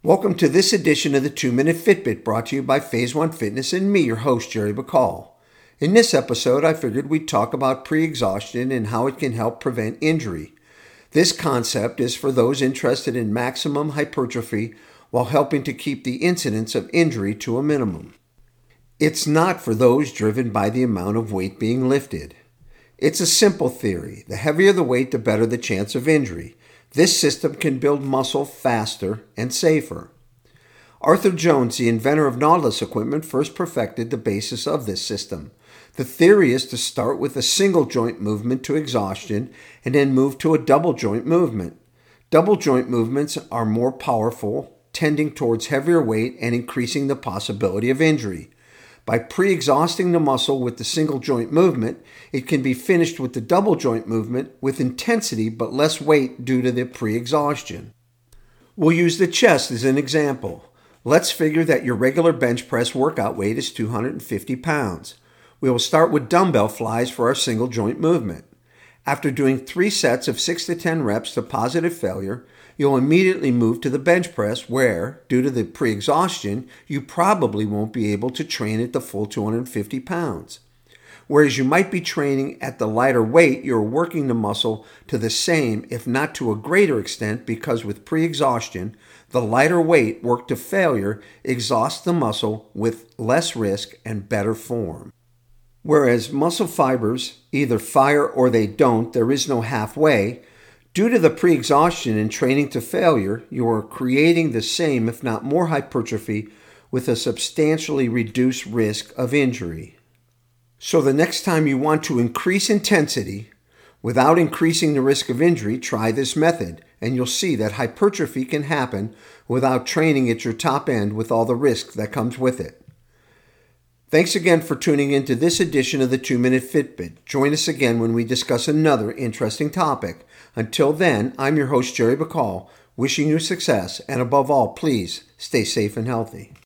Welcome to this edition of the 2-Minute Fitbit, brought to you by Phase One Fitness and me, your host, Jerry Bacall. In this episode, I figured we'd talk about pre-exhaustion and how it can help prevent injury. This concept is for those interested in maximum hypertrophy while helping to keep the incidence of injury to a minimum. It's not for those driven by the amount of weight being lifted. It's a simple theory. The heavier the weight, the better the chance of injury. This system can build muscle faster and safer. Arthur Jones, the inventor of Nautilus equipment, first perfected the basis of this system. The theory is to start with a single joint movement to exhaustion and then move to a double joint movement. Double joint movements are more powerful, tending towards heavier weight and increasing the possibility of injury. By pre-exhausting the muscle with the single joint movement, it can be finished with the double joint movement with intensity but less weight due to the pre-exhaustion. We'll use the chest as an example. Let's figure that your regular bench press workout weight is 250 pounds. We will start with dumbbell flies for our single joint movement. After doing 3 sets of 6 to 10 reps to positive failure, you'll immediately move to the bench press where, due to the pre-exhaustion, you probably won't be able to train at the full 250 pounds. Whereas you might be training at the lighter weight, you're working the muscle to the same, if not to a greater extent, because with pre-exhaustion, the lighter weight worked to failure exhausts the muscle with less risk and better form. Whereas muscle fibers either fire or they don't, there is no halfway. Due to the pre-exhaustion and training to failure, you are creating the same, if not more, hypertrophy with a substantially reduced risk of injury. So the next time you want to increase intensity without increasing the risk of injury, try this method, and you'll see that hypertrophy can happen without training at your top end with all the risk that comes with it. Thanks again for tuning in to this edition of the 2-Minute Fitbit. Join us again when we discuss another interesting topic. Until then, I'm your host, Jerry Bacall, wishing you success, and above all, please stay safe and healthy.